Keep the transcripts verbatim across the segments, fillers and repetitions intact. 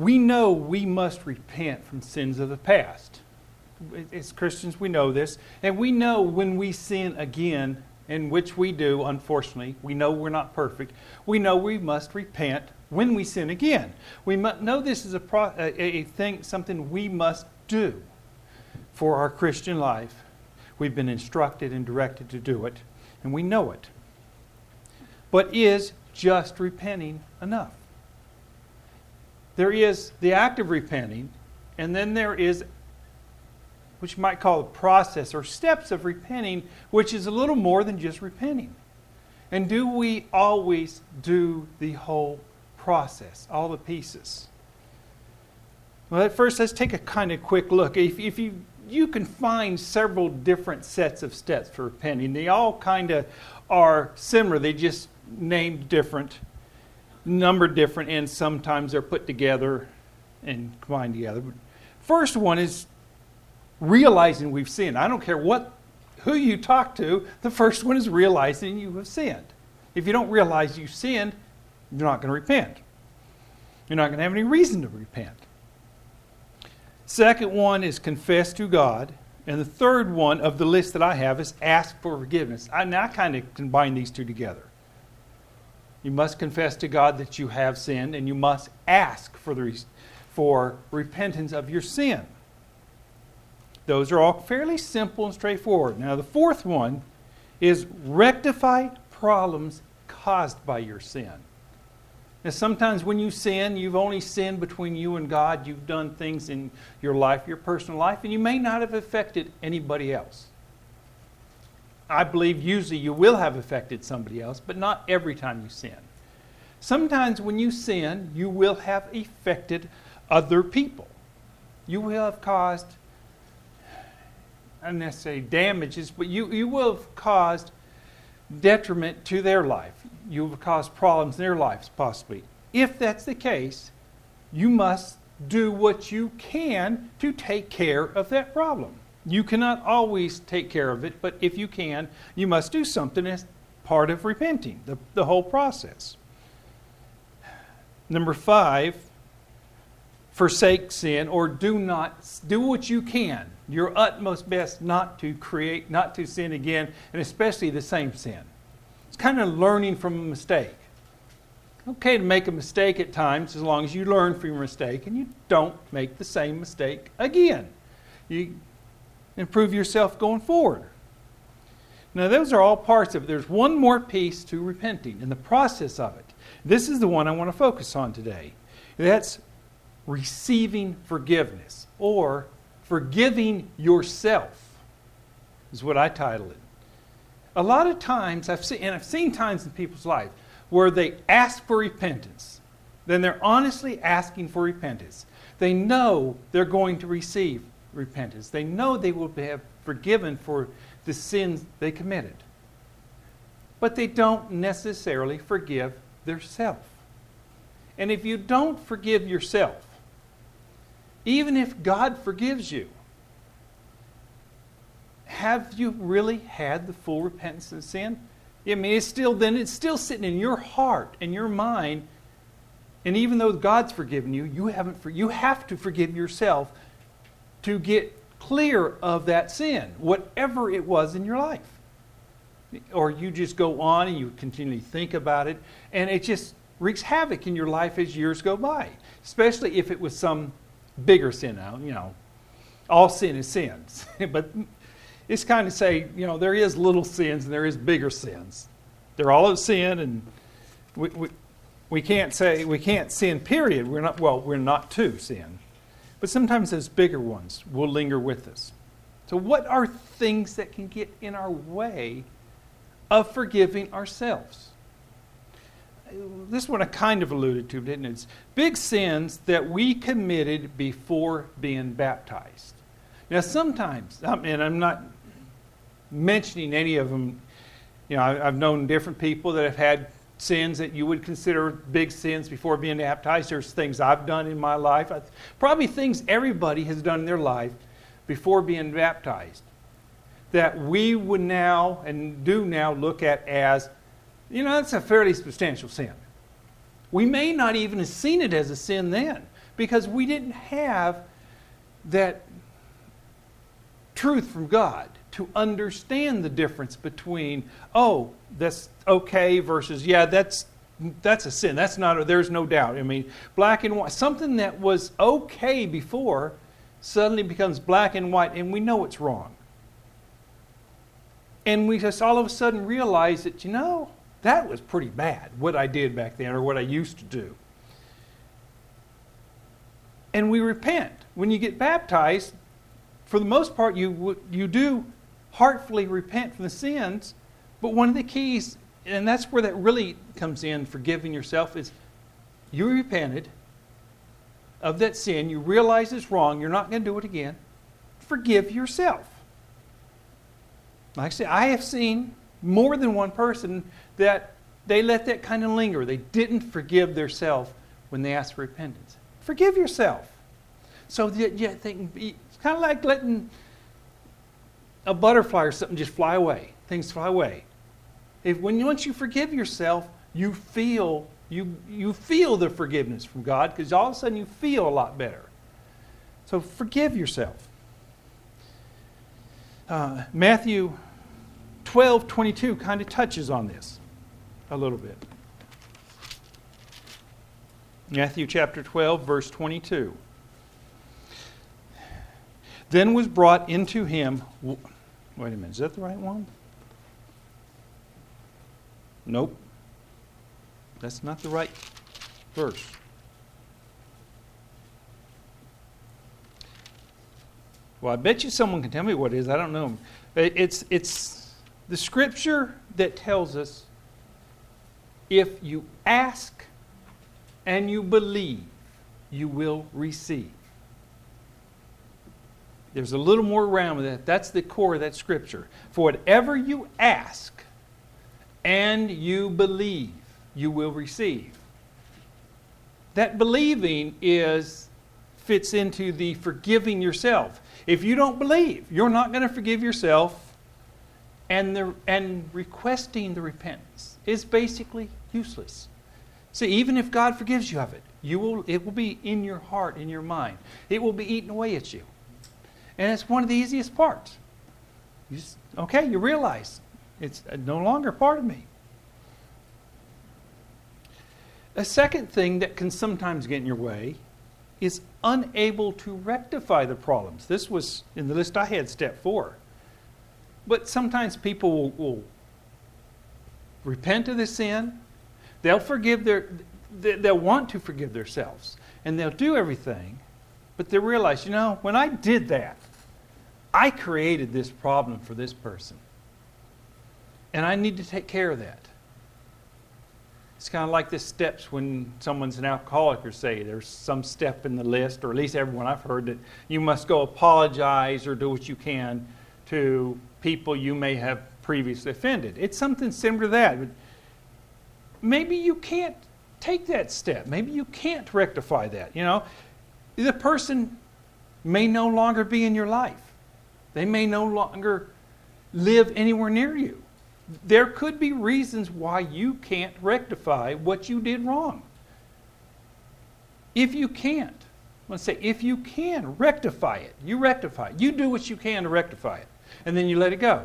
we know we must repent from sins of the past. As Christians, we know this. And we know when we sin again, in which we do, unfortunately, we know we're not perfect. We know we must repent when we sin again. We must know this is a, pro, a, a thing, something we must do for our Christian life. We've been instructed and directed to do it, and we know it. But is just repenting enough? There is the act of repenting, and then there is, which you might call a process or steps of repenting, which is a little more than just repenting. And do we always do the whole process, all the pieces? Well, at first, let's take a kind of quick look. If, if you you can find several different sets of steps for repenting. They all kind of are similar. They just named different, numbered different, and sometimes they're put together and combined together. First one is realizing we've sinned. I don't care what, who you talk to, the first one is realizing you have sinned. If you don't realize you sinned, you're not going to repent. You're not going to have any reason to repent. Second one is confess to God. And the third one of the list that I have is ask for forgiveness. I, now I kind of combine these two together. You must confess to God that you have sinned, and you must ask for the for repentance of your sin. Those are all fairly simple and straightforward. Now the fourth one is rectify problems caused by your sin. Now sometimes when you sin, you've only sinned between you and God. You've done things in your life, your personal life, and you may not have affected anybody else. I believe usually you will have affected somebody else, but not every time you sin. Sometimes when you sin, you will have affected other people. You will have caused, not necessarily damages, but you, you will have caused detriment to their life. You will cause problems in their lives, possibly. If that's the case, you must do what you can to take care of that problem. You cannot always take care of it, but if you can, you must do something as part of repenting, the, the whole process. Number five, forsake sin, or do not do what you can, your utmost best not to create, not to sin again, and especially the same sin. It's kind of learning from a mistake. Okay to make a mistake at times as long as you learn from your mistake and you don't make the same mistake again. You improve yourself going forward. Now those are all parts of it. There's one more piece to repenting in the process of it. This is the one I want to focus on today. That's receiving forgiveness, or forgiving yourself is what I title it. A lot of times, I've seen, and I've seen times in people's lives where they ask for repentance. Then they're honestly asking for repentance. They know they're going to receive repentance. They know they will be forgiven for the sins they committed. But they don't necessarily forgive themselves. And if you don't forgive yourself, even if God forgives you, have you really had the full repentance of sin? I mean, it's still then it's still sitting in your heart and your mind. And even though God's forgiven you, you haven't. You have to forgive yourself to get clear of that sin, whatever it was in your life. Or you just go on and you continually think about it, and it just wreaks havoc in your life as years go by. Especially if it was some bigger sin. Now, you know, all sin is sin, but it's kind of say, you know, there is little sins and there is bigger sins. They're all of sin, and we, we we can't say we can't sin. Period. We're not well. We're not to sin, but sometimes those bigger ones will linger with us. So, what are things that can get in our way of forgiving ourselves? This one I kind of alluded to, didn't it? It's big sins that we committed before being baptized. Now, sometimes, and I'm not mentioning any of them, you know, I've known different people that have had sins that you would consider big sins before being baptized. There's things I've done in my life, probably things everybody has done in their life before being baptized, that we would now and do now look at as, you know, that's a fairly substantial sin. We may not even have seen it as a sin then, because we didn't have that truth from God to understand the difference between, oh, that's okay versus, yeah, that's that's a sin. That's not, there's no doubt. I mean, black and white, something that was okay before suddenly becomes black and white, and we know it's wrong. And we just all of a sudden realize that, you know, that was pretty bad, what I did back then or what I used to do. And we repent. When you get baptized, for the most part, you you do heartfully repent from the sins. But one of the keys, and that's where that really comes in, forgiving yourself, is you repented of that sin. You realize it's wrong. You're not going to do it again. Forgive yourself. Like I said, I have seen more than one person that they let that kind of linger. They didn't forgive themselves when they asked for repentance. Forgive yourself. So that you think, it's kind of like letting a butterfly or something just fly away. Things fly away. If when once you forgive yourself, you feel you you feel the forgiveness from God, because all of a sudden you feel a lot better. So forgive yourself. Uh, Matthew twelve twenty-two kind of touches on this a little bit. Matthew chapter twelve, verse twenty-two. Then was brought into him... Wait a minute, is that the right one? Nope. That's not the right verse. Well, I bet you someone can tell me what it is. I don't know. It's, it's the scripture that tells us if you ask and you believe, you will receive. There's a little more around with that. That's the core of that scripture. For whatever you ask and you believe, you will receive. That believing is fits into the forgiving yourself. If you don't believe, you're not going to forgive yourself, and the and requesting the repentance is basically useless. See, even if God forgives you of it, you will it will be in your heart, in your mind. It will be eaten away at you. And it's one of the easiest parts. You just, okay, you realize it's no longer part of me. A second thing that can sometimes get in your way is unable to rectify the problems. This was in the list I had, step four. But sometimes people will, will repent of the sin. They'll forgive their, they'll want to forgive themselves. And they'll do everything. But they realize, you know, when I did that, I created this problem for this person. And I need to take care of that. It's kind of like the steps when someone's an alcoholic, or say there's some step in the list, or at least everyone I've heard, that you must go apologize or do what you can to people you may have previously offended. It's something similar to that. But maybe you can't take that step. Maybe you can't rectify that. You know, the person may no longer be in your life. They may no longer live anywhere near you. There could be reasons why you can't rectify what you did wrong. If you can't, let's say, if you can rectify it, you rectify it. You do what you can to rectify it, and then you let it go.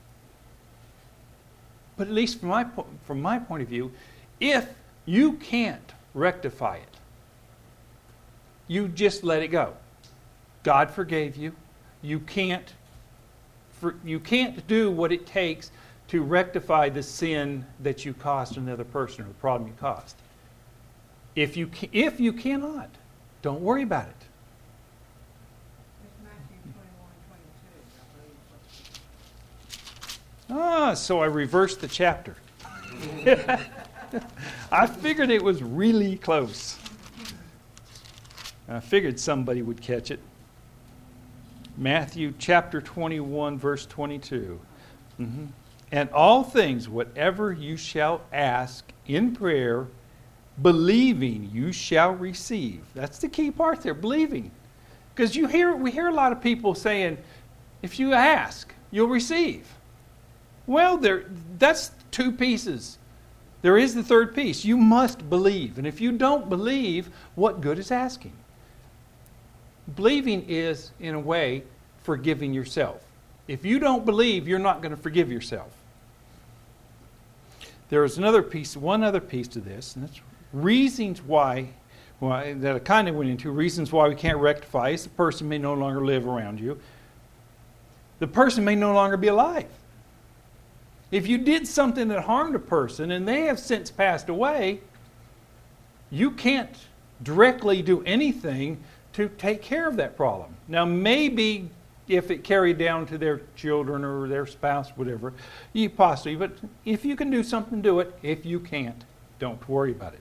But at least from my, po- from my point of view, if you can't rectify it, you just let it go. God forgave you. You can't, for, you can't do what it takes to rectify the sin that you caused another person, or the problem you caused. If you ca- if you cannot, don't worry about it. Ah, so I reversed the chapter. I figured it was really close. I figured somebody would catch it. Matthew chapter twenty-one, verse twenty-two. Mm-hmm. And all things, whatever you shall ask in prayer, believing you shall receive. That's the key part there, believing. Because you hear, we hear a lot of people saying, if you ask, you'll receive. Well, there, that's two pieces. There is the third piece. You must believe. And if you don't believe, what good is asking? Believing is, in a way, forgiving yourself. If you don't believe, you're not going to forgive yourself. There is another piece, one other piece to this, and that's reasons why, why that I kind of went into, reasons why we can't rectify is the person may no longer live around you. The person may no longer be alive. If you did something that harmed a person and they have since passed away, you can't directly do anything to take care of that problem. Now, maybe if it carried down to their children or their spouse, whatever, you possibly, but if you can do something, do it. If you can't, don't worry about it.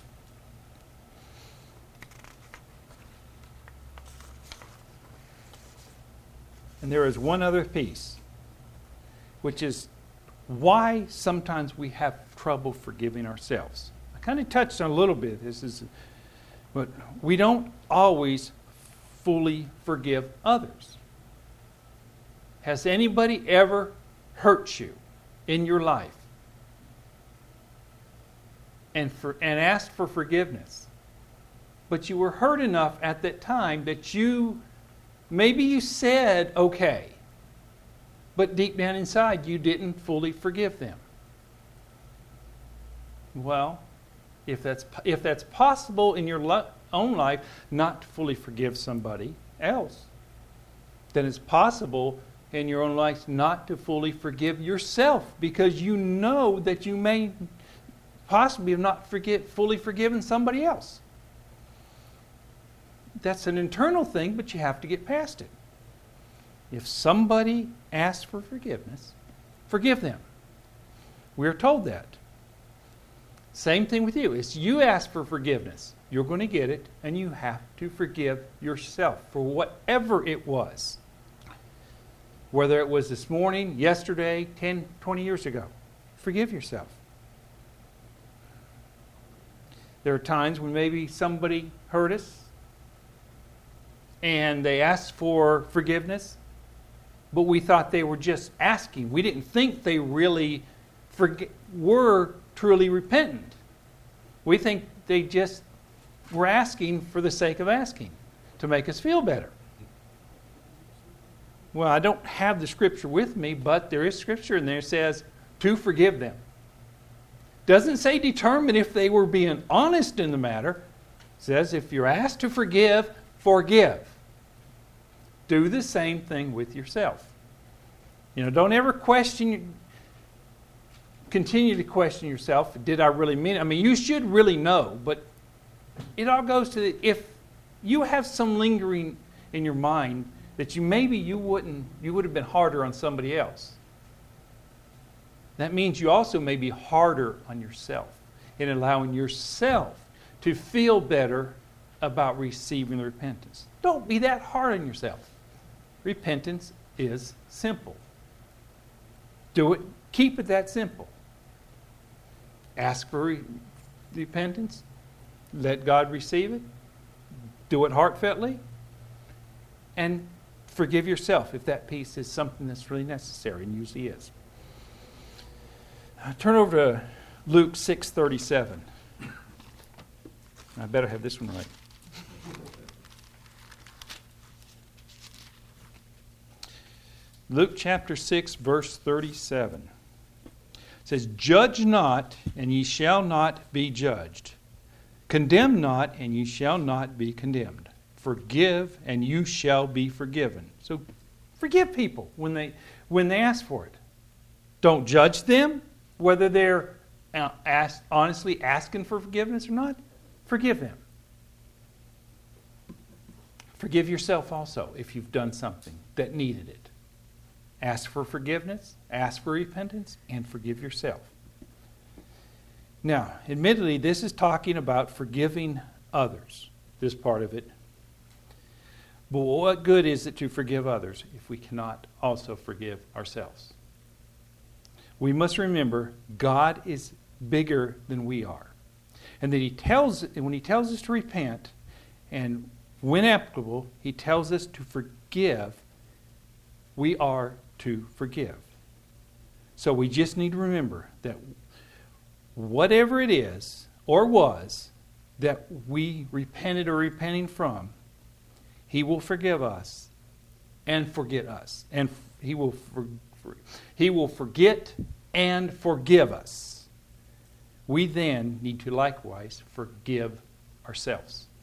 And there is one other piece, which is why sometimes we have trouble forgiving ourselves. I kind of touched on a little bit. This is, but we don't always fully forgive others. Has anybody ever hurt you in your life and for and asked for forgiveness? But you were hurt enough at that time that you, maybe you said okay, but deep down inside you didn't fully forgive them. Well, if that's if that's possible in your lo- own life, not to fully forgive somebody else, then it's possible in your own life not to fully forgive yourself, because you know that you may possibly have not forget, fully forgiven somebody else. That's an internal thing, but you have to get past it. If somebody asks for forgiveness, forgive them. We're told that. Same thing with you. It's you ask for forgiveness, you're going to get it, and you have to forgive yourself for whatever it was. Whether it was this morning, yesterday, ten, twenty years ago. Forgive yourself. There are times when maybe somebody hurt us and they asked for forgiveness, but we thought they were just asking. We didn't think they really forg- were truly repentant. We think they just were asking for the sake of asking, to make us feel better. Well, I don't have the scripture with me, but there is scripture in there that says to forgive them. Doesn't say determine if they were being honest in the matter. It says if you're asked to forgive, forgive. Do the same thing with yourself. You know, don't ever question, continue to question yourself. Did I really mean it? I mean, you should really know, but it all goes to the, if you have some lingering in your mind that you maybe you wouldn't, you would have been harder on somebody else. That means you also may be harder on yourself in allowing yourself to feel better about receiving the repentance. Don't be that hard on yourself. Repentance is simple. Do it, keep it that simple. Ask for re- repentance. Let God receive it. Do it heartfeltly. And forgive yourself if that piece is something that's really necessary, and usually is. Uh, turn over to Luke six thirty-seven. I better have this one right. Luke chapter six, verse thirty-seven. It says, "Judge not, and ye shall not be judged. Condemn not, and ye shall not be condemned. Forgive, and you shall be forgiven." So forgive people when they when they ask for it. Don't judge them, whether they're ask, honestly asking for forgiveness or not. Forgive them. Forgive yourself also if you've done something that needed it. Ask for forgiveness, ask for repentance, and forgive yourself. Now, admittedly, this is talking about forgiving others, this part of it. But what good is it to forgive others if we cannot also forgive ourselves? We must remember God is bigger than we are. And that He tells, when He tells us to repent, and when applicable, He tells us to forgive, we are to forgive. So we just need to remember that whatever it is or was that we repented or repenting from, He will forgive us and forget us. And He will for, for, He will forget and forgive us. We then need to likewise forgive ourselves.